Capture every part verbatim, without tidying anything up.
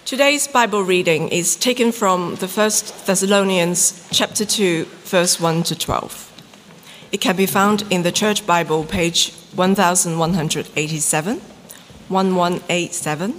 Today's Bible reading is taken from the First Thessalonians chapter two, verse one to twelve. It can be found in the Church Bible, page one thousand one hundred eighty-seven, one one eight seven.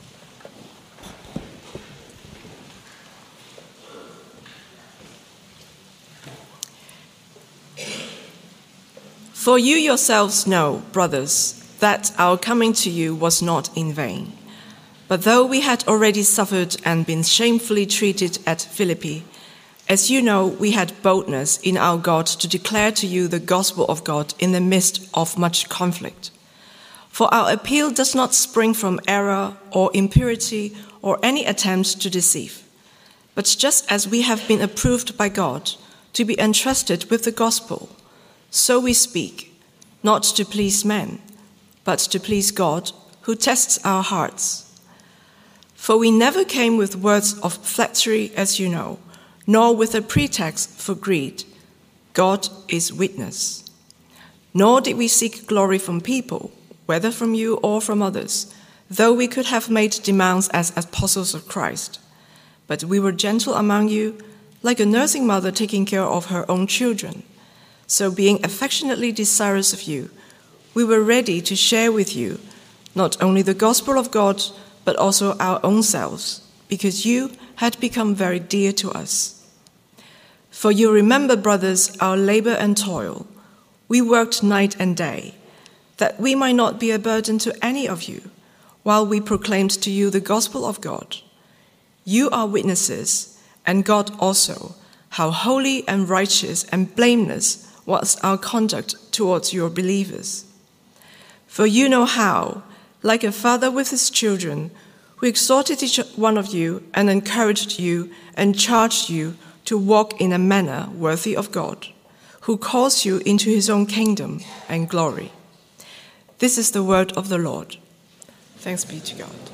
For you yourselves know, brothers, that our coming to you was not in vain. But though we had already suffered and been shamefully treated at Philippi, as you know, we had boldness in our God to declare to you the gospel of God in the midst of much conflict. For our appeal does not spring from error or impurity or any attempt to deceive, but just as we have been approved by God to be entrusted with the gospel, so we speak, not to please men, but to please God, who tests our hearts. For we never came with words of flattery, as you know, nor with a pretext for greed. God is witness. Nor did we seek glory from people, whether from you or from others, though we could have made demands as apostles of Christ. But we were gentle among you, like a nursing mother taking care of her own children. So being affectionately desirous of you, we were ready to share with you not only the gospel of God, but also our own selves, because you had become very dear to us. For you remember, brothers, our labor and toil. We worked night and day, that we might not be a burden to any of you, while we proclaimed to you the gospel of God. You are witnesses, and God also, how holy and righteous and blameless was our conduct towards your believers. For you know how, like a father with his children, we exhorted each one of you and encouraged you and charged you to walk in a manner worthy of God, who calls you into his own kingdom and glory. This is the word of the Lord. Thanks be to God.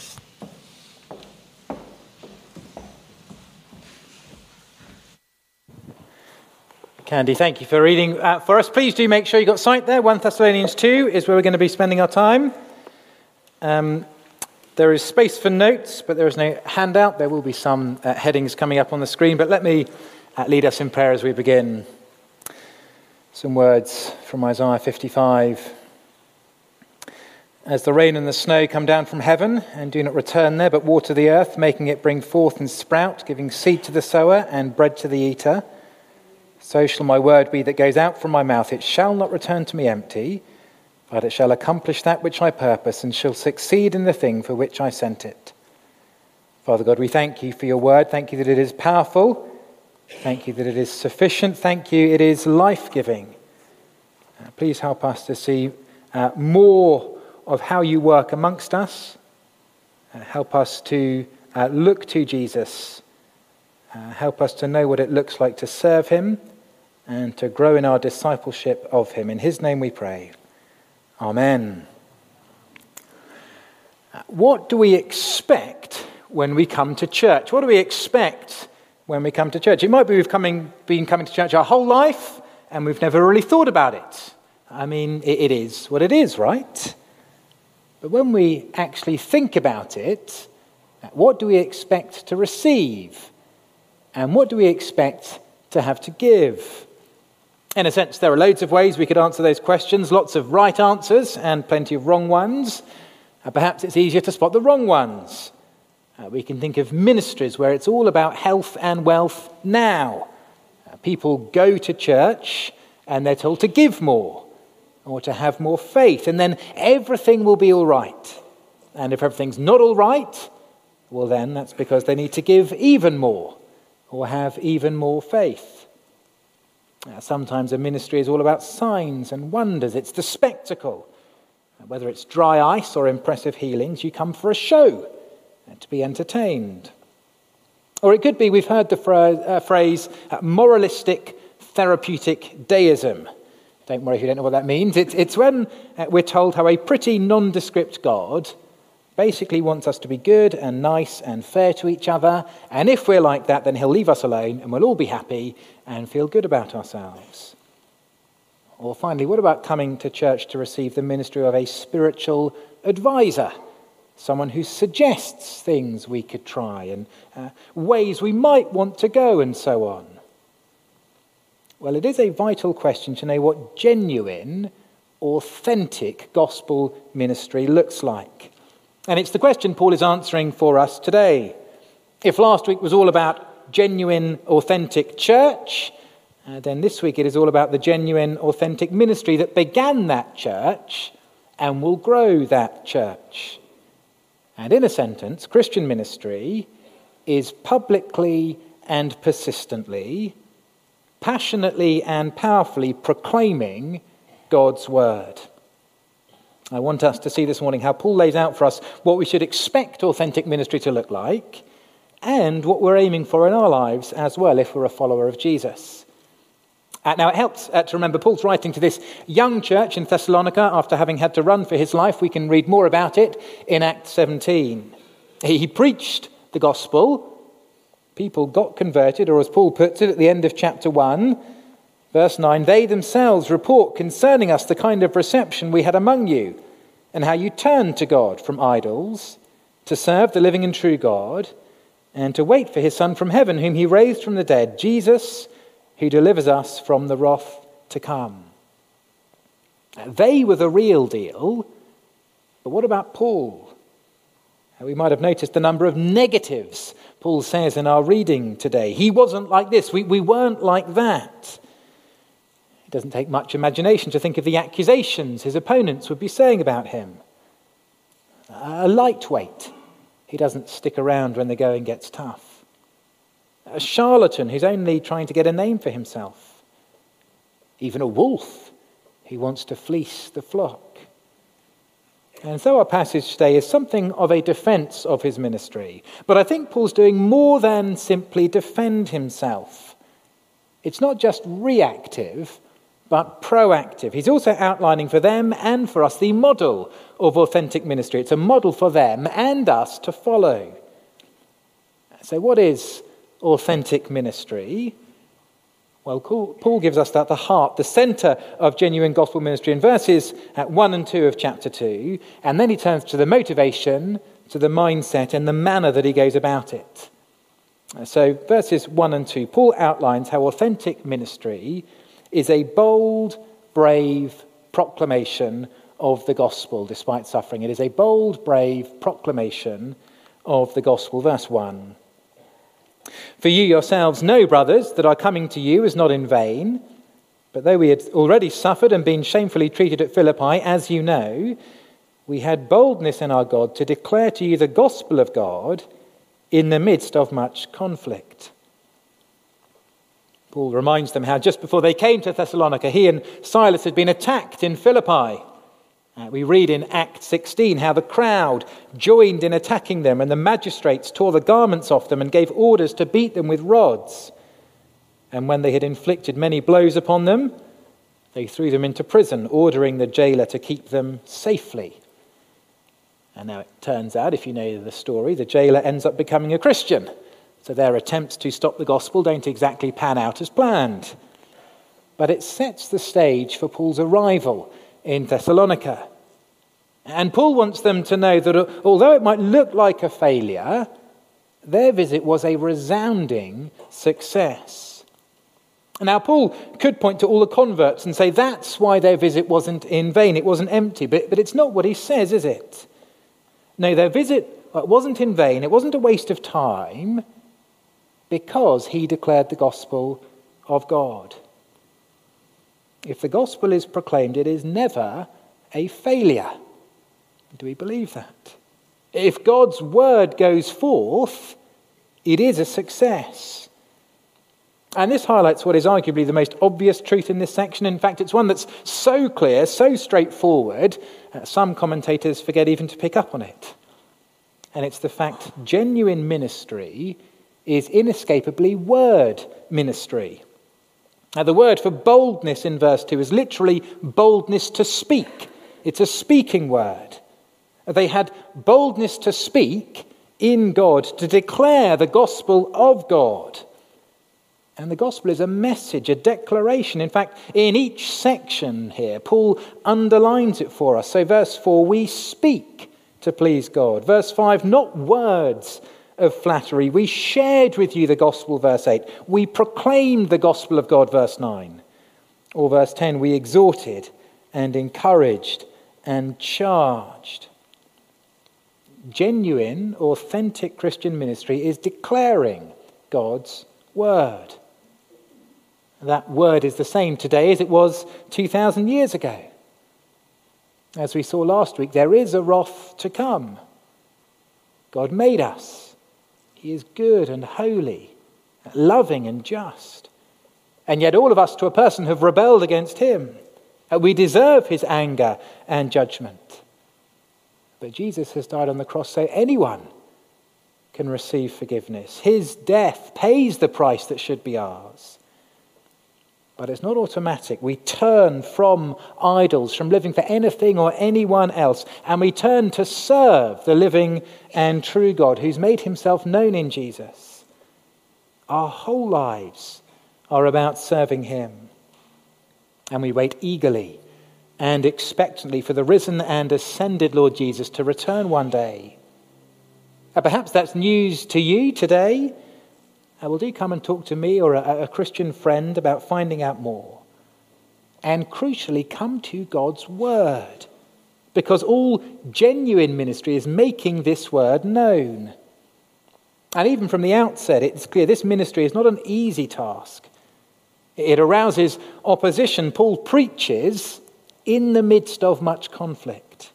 Candy, thank you for reading uh, for us. Please do make sure you got sight there. First Thessalonians two is where we're going to be spending our time. Um, there is space for notes, but there is no handout. There will be some uh, headings coming up on the screen, but let me uh, lead us in prayer as we begin. Some words from Isaiah fifty-five. As the rain and the snow come down from heaven and do not return there, but water the earth, making it bring forth and sprout, giving seed to the sower and bread to the eater, so shall my word be that goes out from my mouth. It shall not return to me empty, but it shall accomplish that which I purpose and shall succeed in the thing for which I sent it. Father God, we thank you for your word. Thank you that it is powerful. Thank you that it is sufficient. Thank you it is life-giving. Uh, please help us to see uh, more of how you work amongst us. Uh, help us to uh, look to Jesus. Uh, help us to know what it looks like to serve him and to grow in our discipleship of him. In his name we pray. Amen. What do we expect when we come to church? What do we expect when we come to church? It might be we've coming, been coming to church our whole life and we've never really thought about it. I mean, it, it is what it is, right? But when we actually think about it, what do we expect to receive? And what do we expect to have to give? In a sense, there are loads of ways we could answer those questions, lots of right answers and plenty of wrong ones. Uh, perhaps it's easier to spot the wrong ones. Uh, we can think of ministries where it's all about health and wealth now. Uh, people go to church and they're told to give more or to have more faith, and then everything will be all right. And if everything's not all right, well then that's because they need to give even more or have even more faith. Now, sometimes a ministry is all about signs and wonders. It's the spectacle. Whether it's dry ice or impressive healings, you come for a show and to be entertained. Or it could be, we've heard the phrase, uh, phrase uh, moralistic therapeutic deism. Don't worry if you don't know what that means. It's, it's when uh, we're told how a pretty nondescript God basically wants us to be good and nice and fair to each other. And if we're like that, then he'll leave us alone and we'll all be happy and feel good about ourselves. Or finally, what about coming to church to receive the ministry of a spiritual advisor? someone who suggests things we could try and uh, ways we might want to go and so on. Well, it is a vital question to know what genuine, authentic gospel ministry looks like. And it's the question Paul is answering for us today. If last week was all about genuine, authentic church, uh, then this week it is all about the genuine, authentic ministry that began that church and will grow that church. And in a sentence, Christian ministry is publicly and persistently, passionately and powerfully proclaiming God's word. I want us to see this morning how Paul lays out for us what we should expect authentic ministry to look like and what we're aiming for in our lives as well if we're a follower of Jesus. Uh, now it helps uh, to remember Paul's writing to this young church in Thessalonica after having had to run for his life. We can read more about it in Acts seventeen. He, he preached the gospel. People got converted, or as Paul puts it at the end of chapter one, verse nine, they themselves report concerning us the kind of reception we had among you, and how you turned to God from idols, to serve the living and true God, and to wait for his Son from heaven, whom he raised from the dead, Jesus, who delivers us from the wrath to come. They were the real deal, but what about Paul? We might have noticed the number of negatives Paul says in our reading today. He wasn't like this. We, we weren't like that. It doesn't take much imagination to think of the accusations his opponents would be saying about him. A lightweight. He doesn't stick around when the going gets tough. A charlatan who's only trying to get a name for himself. Even a wolf who wants to fleece the flock. And so our passage today is something of a defense of his ministry. But I think Paul's doing more than simply defend himself. It's not just reactive, but proactive. He's also outlining for them and for us the model of authentic ministry. It's a model for them and us to follow. So what is authentic ministry? Well, Paul gives us that, the heart, the centre of genuine gospel ministry in verses one and two of chapter two. And then he turns to the motivation, to the mindset and the manner that he goes about it. So verses one and two, Paul outlines how authentic ministry is a bold, brave proclamation of the gospel despite suffering. It is a bold, brave proclamation of the gospel. Verse one. For you yourselves know, brothers, that our coming to you is not in vain. But though we had already suffered and been shamefully treated at Philippi, as you know, we had boldness in our God to declare to you the gospel of God in the midst of much conflict. Paul reminds them how just before they came to Thessalonica, he and Silas had been attacked in Philippi. Uh, we read in Acts sixteen how the crowd joined in attacking them and the magistrates tore the garments off them and gave orders to beat them with rods. And when they had inflicted many blows upon them, they threw them into prison, ordering the jailer to keep them safely. And now it turns out, if you know the story, the jailer ends up becoming a Christian. So their attempts to stop the gospel don't exactly pan out as planned. But it sets the stage for Paul's arrival in Thessalonica. And Paul wants them to know that although it might look like a failure, their visit was a resounding success. Now, Paul could point to all the converts and say that's why their visit wasn't in vain, it wasn't empty, but, but it's not what he says, is it? No, their visit wasn't in vain, it wasn't a waste of time, because he declared the gospel of God. If the gospel is proclaimed, it is never a failure. Do we believe that? If God's word goes forth, it is a success. And this highlights what is arguably the most obvious truth in this section. In fact, it's one that's so clear, so straightforward, uh, some commentators forget even to pick up on it. And it's the fact genuine ministry is inescapably word ministry. Now, the word for boldness in verse two is literally boldness to speak. It's a speaking word. They had boldness to speak in God, to declare the gospel of God. And the gospel is a message, a declaration. In fact, in each section here, Paul underlines it for us. So verse four, we speak to please God. Verse five, not words of flattery. We shared with you the gospel, verse eight. We proclaimed the gospel of God, verse nine. Or verse ten, we exhorted and encouraged and charged. Genuine, authentic Christian ministry is declaring God's word. That word is the same today as it was two thousand years ago. As we saw last week, there is a wrath to come. God made us. He is good and holy, loving and just. And yet all of us to a person have rebelled against him. We deserve his anger and judgment. But Jesus has died on the cross so anyone can receive forgiveness. His death pays the price that should be ours. But it's not automatic. We turn from idols, from living for anything or anyone else, and we turn to serve the living and true God who's made himself known in Jesus. Our whole lives are about serving him. And we wait eagerly and expectantly for the risen and ascended Lord Jesus to return one day. And perhaps that's news to you today. Uh, well, do come and talk to me or a, a Christian friend about finding out more. And crucially, come to God's word, because all genuine ministry is making this word known. And even from the outset, it's clear this ministry is not an easy task. It arouses opposition. Paul preaches in the midst of much conflict.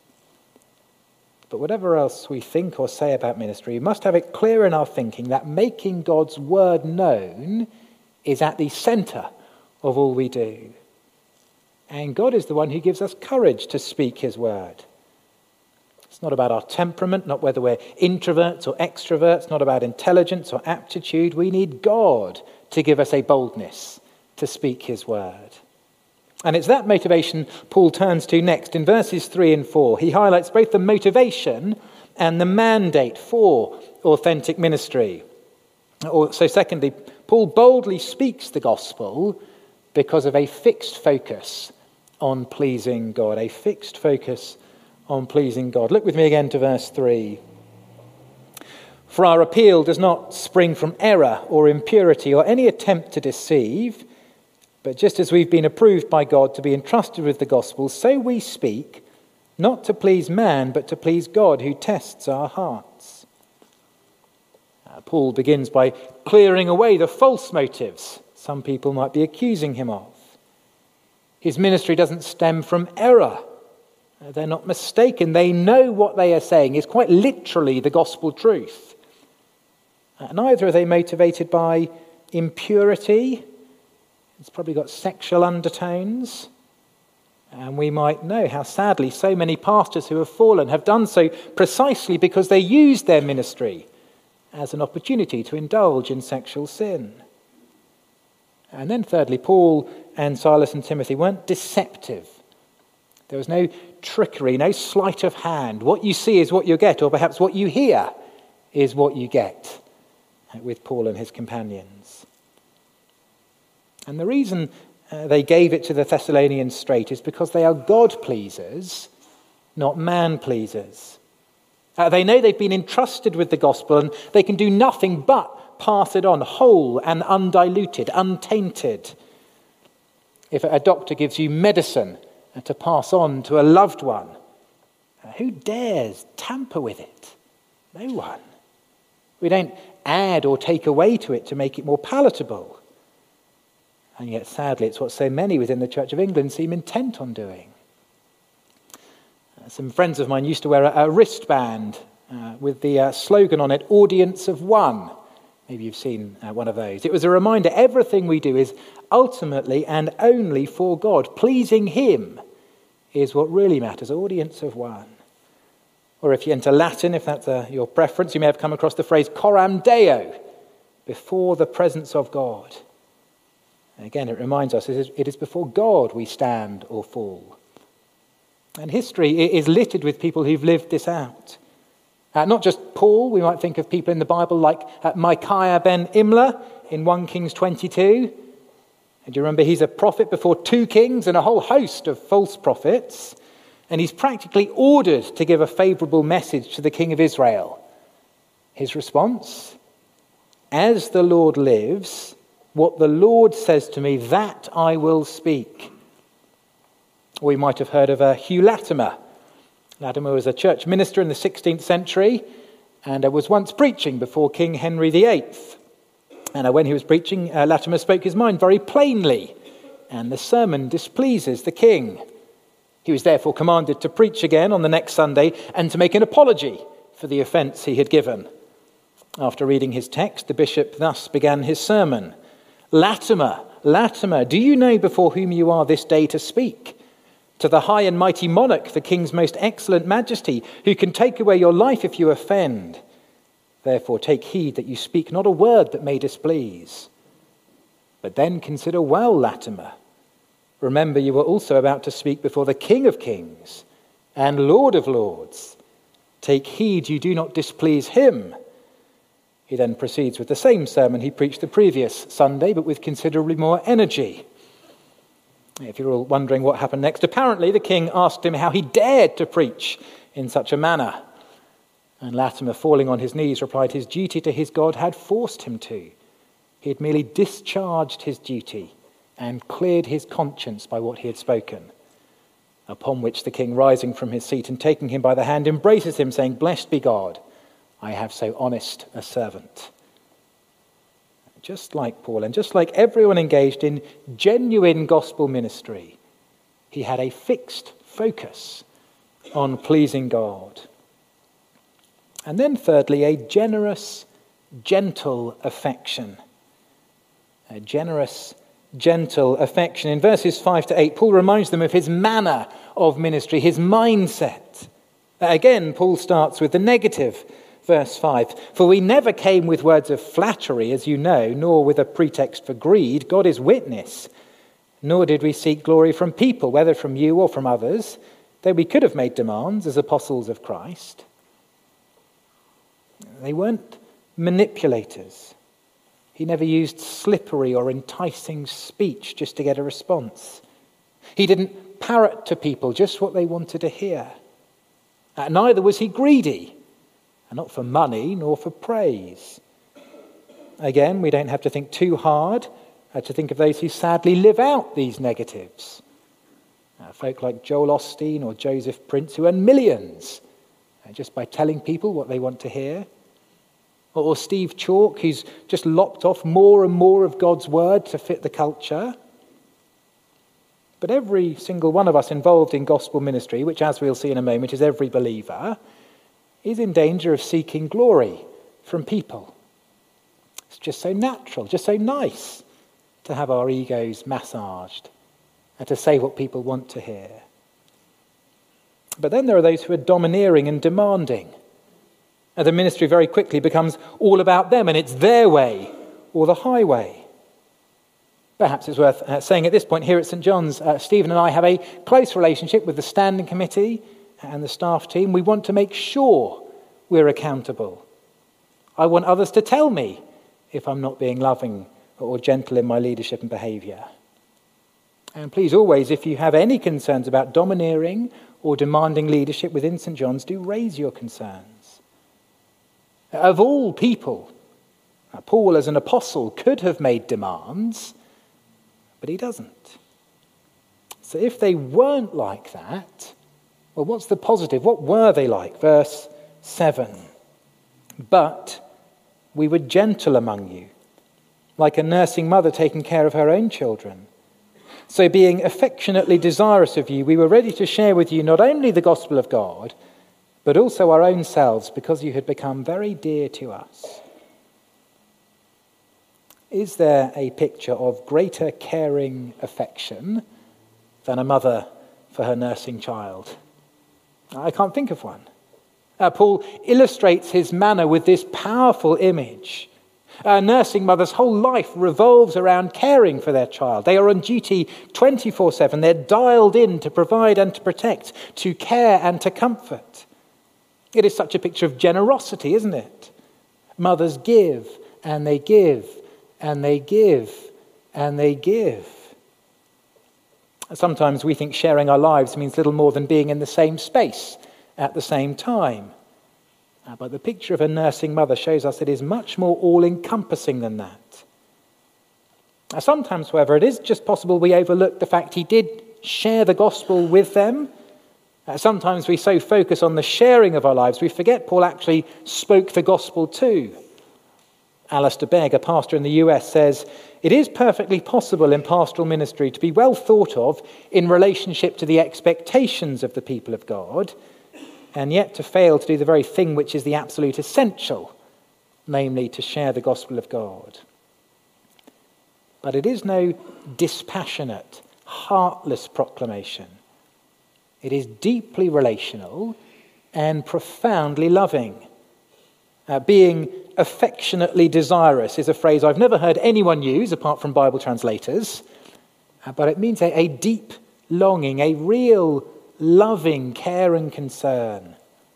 But whatever else we think or say about ministry, we must have it clear in our thinking that making God's word known is at the centre of all we do. And God is the one who gives us courage to speak his word. It's not about our temperament, not whether we're introverts or extroverts, not about intelligence or aptitude. We need God to give us a boldness to speak his word. And it's that motivation Paul turns to next in verses three and four. He highlights both the motivation and the mandate for authentic ministry. Or, so secondly, Paul boldly speaks the gospel because of a fixed focus on pleasing God. A fixed focus on pleasing God. Look with me again to verse three. For our appeal does not spring from error or impurity or any attempt to deceive, but just as we've been approved by God to be entrusted with the gospel, so we speak, not to please man, but to please God who tests our hearts. Uh, Paul begins by clearing away the false motives some people might be accusing him of. His ministry doesn't stem from error. Uh, they're not mistaken. They know what they are saying is quite literally the gospel truth. Uh, neither are they motivated by impurity. It's probably got sexual undertones. And we might know how sadly so many pastors who have fallen have done so precisely because they used their ministry as an opportunity to indulge in sexual sin. And then thirdly, Paul and Silas and Timothy weren't deceptive. There was no trickery, no sleight of hand. What you see is what you get, or perhaps what you hear is what you get with Paul and his companions. And the reason uh, they gave it to the Thessalonians straight is because they are God-pleasers, not man-pleasers. Uh, they know they've been entrusted with the gospel and they can do nothing but pass it on whole and undiluted, untainted. If a doctor gives you medicine to pass on to a loved one, uh, who dares tamper with it? No one. We don't add or take away to it to make it more palatable. And yet, sadly, it's what so many within the Church of England seem intent on doing. Uh, some friends of mine used to wear a, a wristband uh, with the uh, slogan on it, audience of one. Maybe you've seen uh, one of those. It was a reminder everything we do is ultimately and only for God. Pleasing him is what really matters, audience of one. Or if you enter Latin, if that's uh, your preference, you may have come across the phrase coram Deo, before the presence of God. Again, it reminds us it is before God we stand or fall. And history is littered with people who've lived this out. Uh, not just Paul, we might think of people in the Bible like uh, Micaiah ben Imlah in First Kings twenty-two. And you remember he's a prophet before two kings and a whole host of false prophets. and he's practically ordered to give a favourable message to the king of Israel. His response? As the Lord lives, what the Lord says to me, that I will speak. We might have heard of uh, Hugh Latimer. Latimer was a church minister in the sixteenth century and uh, was once preaching before King Henry the eighth. And uh, when he was preaching, uh, Latimer spoke his mind very plainly, and the sermon displeases the king. He was therefore commanded to preach again on the next Sunday and to make an apology for the offence he had given. After reading his text, the bishop thus began his sermon. Latimer, Latimer, do you know before whom you are this day to speak? To the high and mighty monarch, the king's most excellent majesty, who can take away your life if you offend. Therefore take heed that you speak not a word that may displease. But then consider well, Latimer. Remember you were also about to speak before the King of Kings and Lord of Lords. Take heed you do not displease him. He then proceeds with the same sermon he preached the previous Sunday, but with considerably more energy. If you're all wondering what happened next, apparently the king asked him how he dared to preach in such a manner. And Latimer, falling on his knees, replied his duty to his God had forced him to. He had merely discharged his duty and cleared his conscience by what he had spoken. Upon which the king, rising from his seat and taking him by the hand, embraces him, saying, Blessed be God, I have so honest a servant. Just like Paul, and just like everyone engaged in genuine gospel ministry, he had a fixed focus on pleasing God. And then thirdly, a generous, gentle affection. A generous, gentle affection. In verses five to eight, Paul reminds them of his manner of ministry, his mindset. Again, Paul starts with the negative. Verse five, for we never came with words of flattery, as you know, nor with a pretext for greed. God is witness. Nor did we seek glory from people, whether from you or from others, though we could have made demands as apostles of Christ. They weren't manipulators. He never used slippery or enticing speech just to get a response. He didn't parrot to people just what they wanted to hear. Uh, neither was he greedy. And not for money, nor for praise. Again, we don't have to think too hard uh, to think of those who sadly live out these negatives. Uh, folk like Joel Osteen or Joseph Prince, who earn millions uh, just by telling people what they want to hear. Or, or Steve Chalk, who's just lopped off more and more of God's word to fit the culture. But every single one of us involved in gospel ministry, which as we'll see in a moment is every believer, is in danger of seeking glory from people. It's just so natural, just so nice to have our egos massaged and to say what people want to hear. But then there are those who are domineering and demanding. And the ministry very quickly becomes all about them, and it's their way or the highway. Perhaps it's worth uh, saying at this point here at St John's, uh, Stephen and I have a close relationship with the standing committee and the staff team. We want to make sure we're accountable. I want others to tell me if I'm not being loving or gentle in my leadership and behaviour. And please always, if you have any concerns about domineering or demanding leadership within St John's, do raise your concerns. Of all people, Paul as an apostle could have made demands, but he doesn't. So if they weren't like that, well, what's the positive? What were they like? Verse seven. But we were gentle among you, like a nursing mother taking care of her own children. So being affectionately desirous of you, we were ready to share with you not only the gospel of God, but also our own selves, because you had become very dear to us. Is there a picture of greater caring affection than a mother for her nursing child? I can't think of one. Uh, Paul illustrates his manner with this powerful image. A nursing mother's whole life revolves around caring for their child. They are on duty twenty-four seven. They're dialed in to provide and to protect, to care and to comfort. It is such a picture of generosity, isn't it? Mothers give and they give and they give and they give. Sometimes we think sharing our lives means little more than being in the same space at the same time. Uh, but the picture of a nursing mother shows us it is much more all-encompassing than that. Uh, sometimes, however, it is just possible we overlook the fact he did share the gospel with them. Uh, sometimes we so focus on the sharing of our lives, we forget Paul actually spoke the gospel too. Alistair Begg, a pastor in the U S, says, "It is perfectly possible in pastoral ministry to be well thought of in relationship to the expectations of the people of God, and yet to fail to do the very thing which is the absolute essential, namely to share the gospel of God." But it is no dispassionate, heartless proclamation. It is deeply relational and profoundly loving. Uh, being affectionately desirous is a phrase I've never heard anyone use apart from Bible translators, uh, but it means a, a deep longing, a real loving care and concern.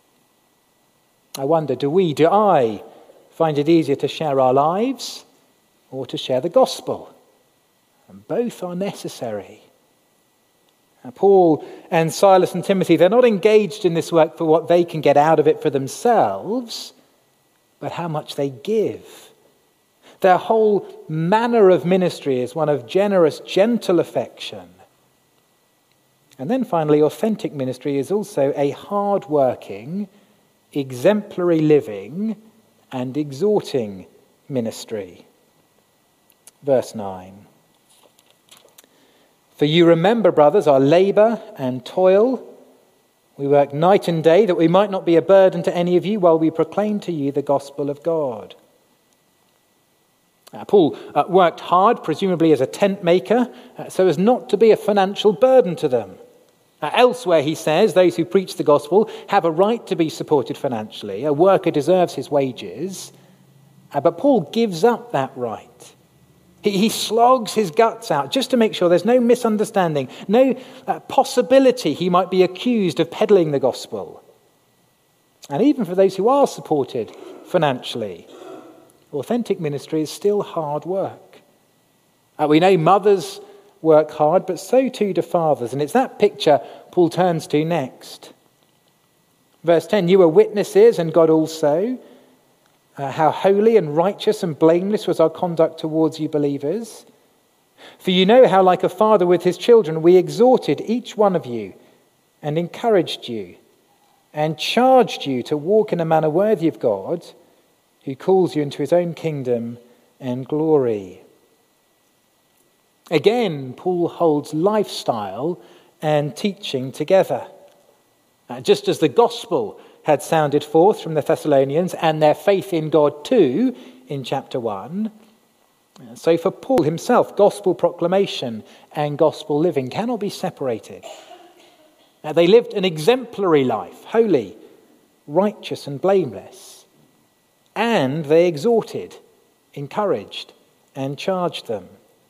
I wonder, do we, do I find it easier to share our lives or to share the gospel? And both are necessary. Now, Paul and Silas and Timothy, they're not engaged in this work for what they can get out of it for themselves, but how much they give. Their whole manner of ministry is one of generous, gentle affection. And then finally, authentic ministry is also a hard-working, exemplary living, and exhorting ministry. Verse nine. "For you remember, brothers, our labour and toil. We work night and day that we might not be a burden to any of you while we proclaim to you the gospel of God." Uh, Paul uh, worked hard, presumably as a tent maker, uh, so as not to be a financial burden to them. Uh, elsewhere, he says, those who preach the gospel have a right to be supported financially. A worker deserves his wages. Uh, but Paul gives up that right. He, he slogs his guts out just to make sure there's no misunderstanding, no uh, possibility he might be accused of peddling the gospel. And even for those who are supported financially, authentic ministry is still hard work. Uh, we know mothers work hard, but so too do fathers. And it's that picture Paul turns to next. Verse ten, "You were witnesses, and God also, uh, how holy and righteous and blameless was our conduct towards you believers. For you know how, like a father with his children, we exhorted each one of you and encouraged you and charged you to walk in a manner worthy of God, who calls you into his own kingdom and glory." Again, Paul holds lifestyle and teaching together. Uh, just as the gospel had sounded forth from the Thessalonians and their faith in God too in chapter one, uh, so for Paul himself, gospel proclamation and gospel living cannot be separated. Uh, they lived an exemplary life, holy, righteous and blameless, and they exhorted, encouraged and charged them.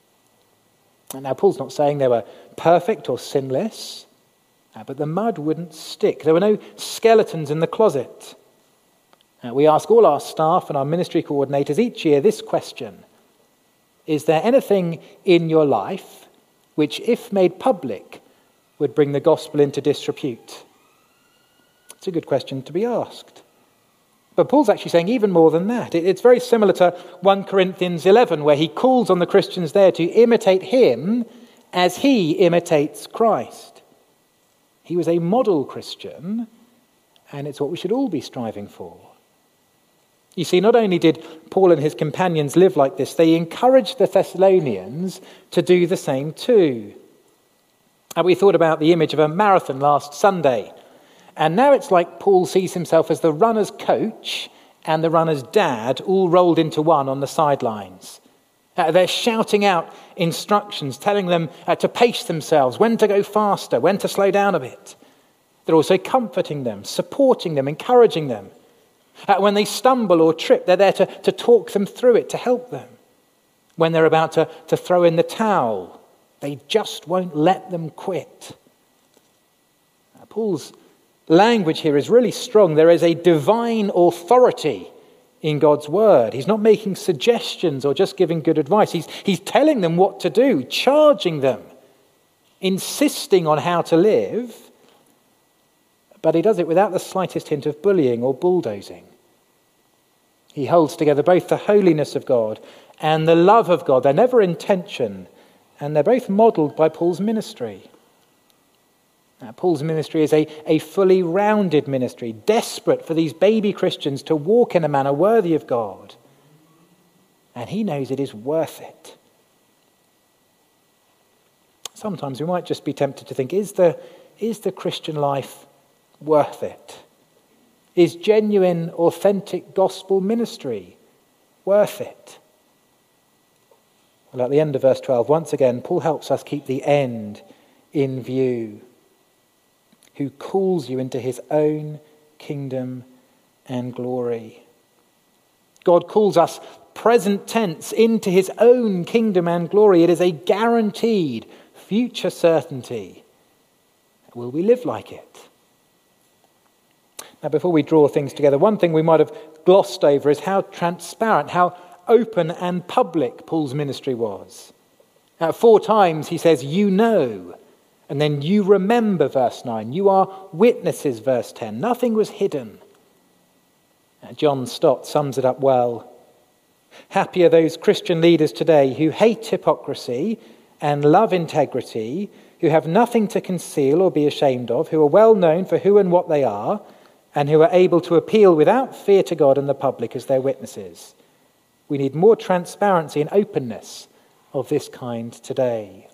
Now, Paul's not saying they were perfect or sinless, uh, but the mud wouldn't stick. There were no skeletons in the closet. Uh, we ask all our staff and our ministry coordinators each year this question: is there anything in your life which, if made public, would bring the gospel into disrepute? It's a good question to be asked. But Paul's actually saying even more than that. It's very similar to First Corinthians eleven, where he calls on the Christians there to imitate him as he imitates Christ. He was a model Christian, and it's what we should all be striving for. You see, not only did Paul and his companions live like this, they encouraged the Thessalonians to do the same too. And we thought about the image of a marathon last Sunday. And now it's like Paul sees himself as the runner's coach and the runner's dad all rolled into one on the sidelines. Uh, they're shouting out instructions, telling them uh, to pace themselves, when to go faster, when to slow down a bit. They're also comforting them, supporting them, encouraging them. Uh, when they stumble or trip, they're there to, to talk them through it, to help them. When they're about to, to throw in the towel, they just won't let them quit. Uh, Paul's language here is really strong. There is a divine authority in God's word. He's not making suggestions or just giving good advice. He's, he's telling them what to do, charging them, insisting on how to live, but he does it without the slightest hint of bullying or bulldozing. He holds together both the holiness of God and the love of God. They're never in tension, and they're both modelled by Paul's ministry. Now, Paul's ministry is a, a fully rounded ministry, desperate for these baby Christians to walk in a manner worthy of God. And he knows it is worth it. Sometimes we might just be tempted to think, is the, is the Christian life worth it? Is genuine, authentic gospel ministry worth it? Well, at the end of verse twelve, once again, Paul helps us keep the end in view. Who calls you into his own kingdom and glory. God calls us, present tense, into his own kingdom and glory. It is a guaranteed future certainty. Will we live like it? Now, before we draw things together, one thing we might have glossed over is how transparent, how open and public Paul's ministry was. Now, four times he says, you know. And then you remember, verse nine. You are witnesses, verse ten. Nothing was hidden. John Stott sums it up well. Happy are those Christian leaders today who hate hypocrisy and love integrity, who have nothing to conceal or be ashamed of, who are well known for who and what they are, and who are able to appeal without fear to God and the public as their witnesses. We need more transparency and openness of this kind today.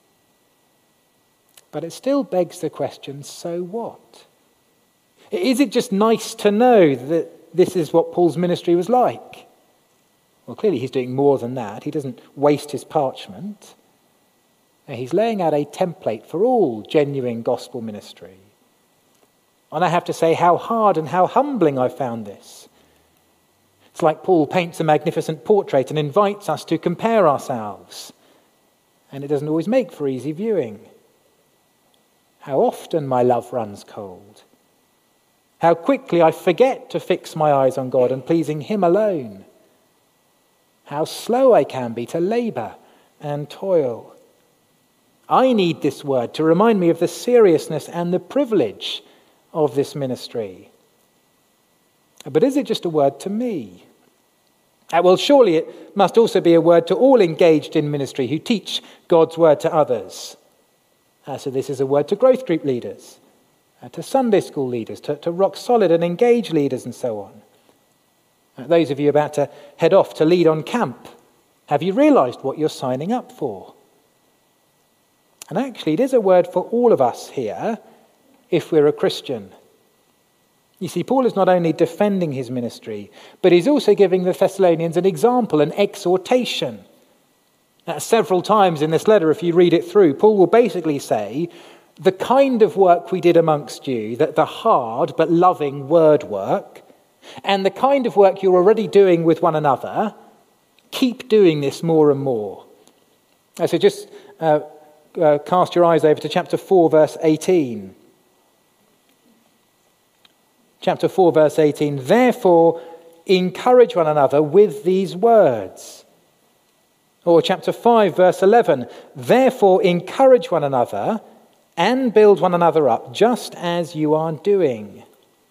But it still begs the question, so what? Is it just nice to know that this is what Paul's ministry was like? Well, clearly he's doing more than that. He doesn't waste his parchment. He's laying out a template for all genuine gospel ministry. And I have to say how hard and how humbling I found this. It's like Paul paints a magnificent portrait and invites us to compare ourselves. And it doesn't always make for easy viewing. How often my love runs cold. How quickly I forget to fix my eyes on God and pleasing him alone. How slow I can be to labour and toil. I need this word to remind me of the seriousness and the privilege of this ministry. But is it just a word to me? Uh, well, surely it must also be a word to all engaged in ministry who teach God's word to others. Uh, so this is a word to growth group leaders, uh, to Sunday school leaders, to, to rock solid and engaged leaders and so on. Uh, those of you about to head off to lead on camp, have you realised what you're signing up for? And actually it is a word for all of us here if we're a Christian. You see, Paul is not only defending his ministry, but he's also giving the Thessalonians an example, an exhortation. Now, several times in this letter, if you read it through, Paul will basically say, the kind of work we did amongst you, that the hard but loving word work, and the kind of work you're already doing with one another, keep doing this more and more. So just uh, uh, cast your eyes over to chapter four, verse eighteen. Chapter four, verse eighteen, therefore encourage one another with these words. Or chapter five, verse eleven, therefore encourage one another and build one another up, just as you are doing.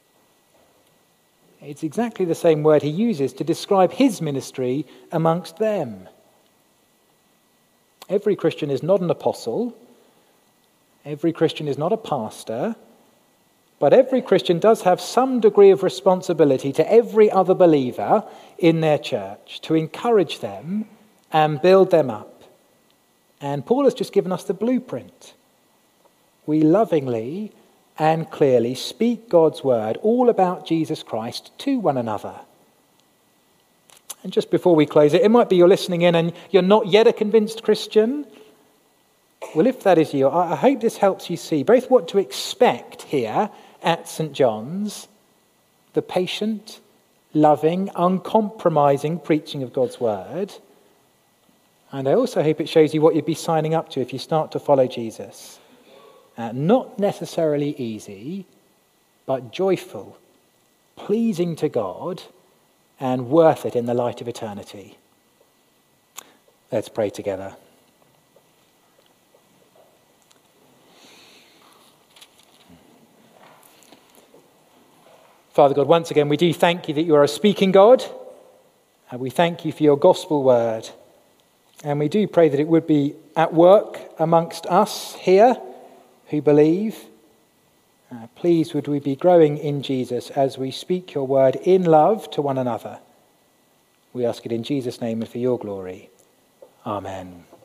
It's exactly the same word he uses to describe his ministry amongst them. Every Christian is not an apostle. Every Christian is not a pastor. But every Christian does have some degree of responsibility to every other believer in their church to encourage them and build them up. And Paul has just given us the blueprint. We lovingly and clearly speak God's word all about Jesus Christ to one another. And just before we close it, it might be you're listening in and you're not yet a convinced Christian. Well, if that is you, I hope this helps you see both what to expect here at Saint John's, the patient, loving, uncompromising preaching of God's word. And I also hope it shows you what you'd be signing up to if you start to follow Jesus. Uh, not necessarily easy, but joyful, pleasing to God, and worth it in the light of eternity. Let's pray together. Father God, once again, we do thank you that you are a speaking God, and we thank you for your gospel word. And we do pray that it would be at work amongst us here who believe. Uh, please would we be growing in Jesus as we speak your word in love to one another. We ask it in Jesus' name and for your glory. Amen.